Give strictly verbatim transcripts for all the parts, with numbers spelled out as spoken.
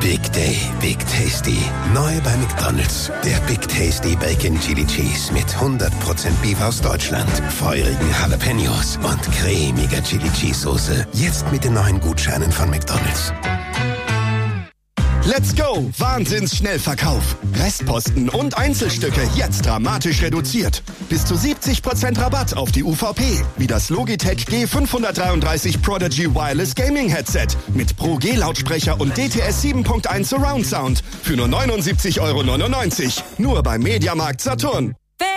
Big Day, Big Tasty. Neu bei McDonald's. Der Big Tasty Bacon Chili Cheese mit hundert Prozent Beef aus Deutschland, feurigen Jalapenos und cremiger Chili Cheese Soße. Jetzt mit den neuen Gutscheinen von McDonald's. Let's go! Wahnsinns-Schnellverkauf. Restposten und Einzelstücke jetzt dramatisch reduziert. Bis zu siebzig Prozent Rabatt auf die U V P. Wie das Logitech G fünfhundertdreiunddreißig Prodigy Wireless Gaming Headset mit Pro G-Lautsprecher und D T S sieben Punkt eins Surround Sound für nur neunundsiebzig Euro neunundneunzig. Nur beim Mediamarkt Saturn.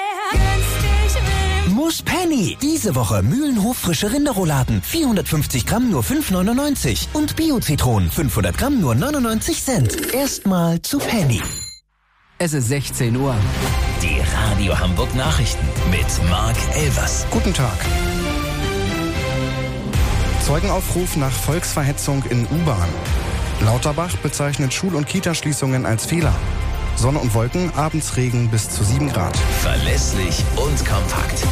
Muss Penny. Diese Woche Mühlenhof frische Rinderrouladen. vierhundertfünfzig Gramm nur fünf neunundneunzig. Und Bio-Zitronen fünfhundert Gramm nur neunundneunzig Cent. Erstmal zu Penny. Es ist sechzehn Uhr. Die Radio Hamburg Nachrichten mit Marc Elvers. Guten Tag. Zeugenaufruf nach Volksverhetzung in U-Bahn. Lauterbach bezeichnet Schul- und Kitaschließungen als Fehler. Sonne und Wolken, abends Regen bis zu sieben Grad. Verlässlich und kompakt.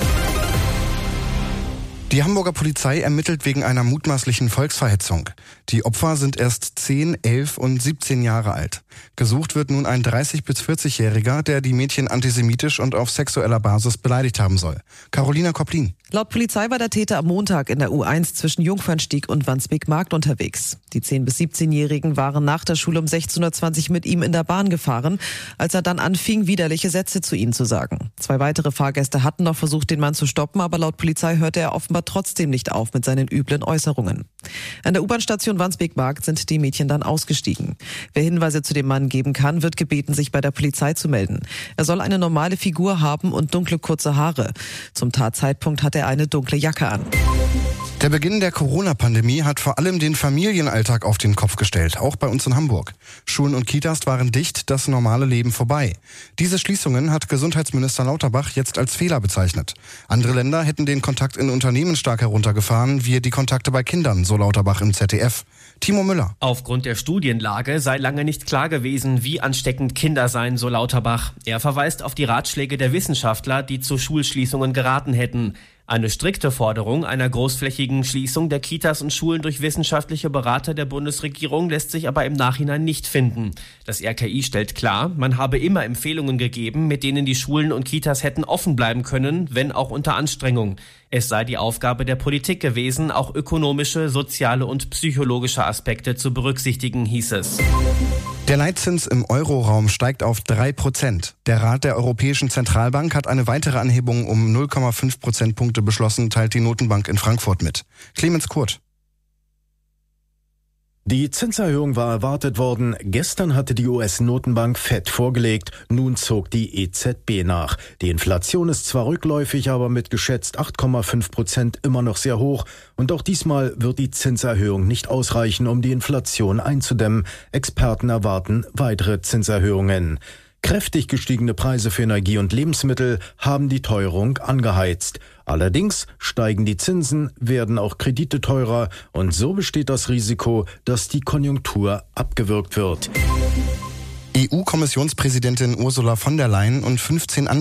Die Hamburger Polizei ermittelt wegen einer mutmaßlichen Volksverhetzung. Die Opfer sind erst zehn, elf und siebzehn Jahre alt. Gesucht wird nun ein dreißig- bis vierzig-Jähriger, der die Mädchen antisemitisch und auf sexueller Basis beleidigt haben soll. Carolina Kopplin. Laut Polizei war der Täter am Montag in der U eins zwischen Jungfernstieg und Wandsbek-Markt unterwegs. Die zehn- bis siebzehn-Jährigen waren nach der Schule um sechzehn Uhr zwanzig mit ihm in der Bahn gefahren, als er dann anfing, widerliche Sätze zu ihnen zu sagen. Zwei weitere Fahrgäste hatten noch versucht, den Mann zu stoppen, aber laut Polizei hörte er offenbar trotzdem nicht auf mit seinen üblen Äußerungen. An der U-Bahn-Station Wandsbek-Markt sind die Mädchen dann ausgestiegen. Wer Hinweise zu dem Mann geben kann, wird gebeten, sich bei der Polizei zu melden. Er soll eine normale Figur haben und dunkle kurze Haare. Zum Tatzeitpunkt hat er eine dunkle Jacke an. Der Beginn der Corona-Pandemie hat vor allem den Familienalltag auf den Kopf gestellt, auch bei uns in Hamburg. Schulen und Kitas waren dicht, das normale Leben vorbei. Diese Schließungen hat Gesundheitsminister Lauterbach jetzt als Fehler bezeichnet. Andere Länder hätten den Kontakt in Unternehmen stark heruntergefahren, wie die Kontakte bei Kindern, so Lauterbach im Z D F. Timo Müller. Aufgrund der Studienlage sei lange nicht klar gewesen, wie ansteckend Kinder seien, so Lauterbach. Er verweist auf die Ratschläge der Wissenschaftler, die zu Schulschließungen geraten hätten. Eine strikte Forderung einer großflächigen Schließung der Kitas und Schulen durch wissenschaftliche Berater der Bundesregierung lässt sich aber im Nachhinein nicht finden. Das R K I stellt klar, man habe immer Empfehlungen gegeben, mit denen die Schulen und Kitas hätten offen bleiben können, wenn auch unter Anstrengung. Es sei die Aufgabe der Politik gewesen, auch ökonomische, soziale und psychologische Aspekte zu berücksichtigen, hieß es. Der Leitzins im Euroraum steigt auf drei Prozent. Der Rat der Europäischen Zentralbank hat eine weitere Anhebung um null Komma fünf Prozentpunkte beschlossen, teilt die Notenbank in Frankfurt mit. Clemens Kurt. Die Zinserhöhung war erwartet worden. Gestern hatte die U S-Notenbank Fed vorgelegt. Nun zog die E Z B nach. Die Inflation ist zwar rückläufig, aber mit geschätzt acht Komma fünf Prozent immer noch sehr hoch. Und auch diesmal wird die Zinserhöhung nicht ausreichen, um die Inflation einzudämmen. Experten erwarten weitere Zinserhöhungen. Kräftig gestiegene Preise für Energie und Lebensmittel haben die Teuerung angeheizt. Allerdings steigen die Zinsen, werden auch Kredite teurer und so besteht das Risiko, dass die Konjunktur abgewürgt wird. E U-Kommissionspräsidentin Ursula von der Leyen und fünfzehn andere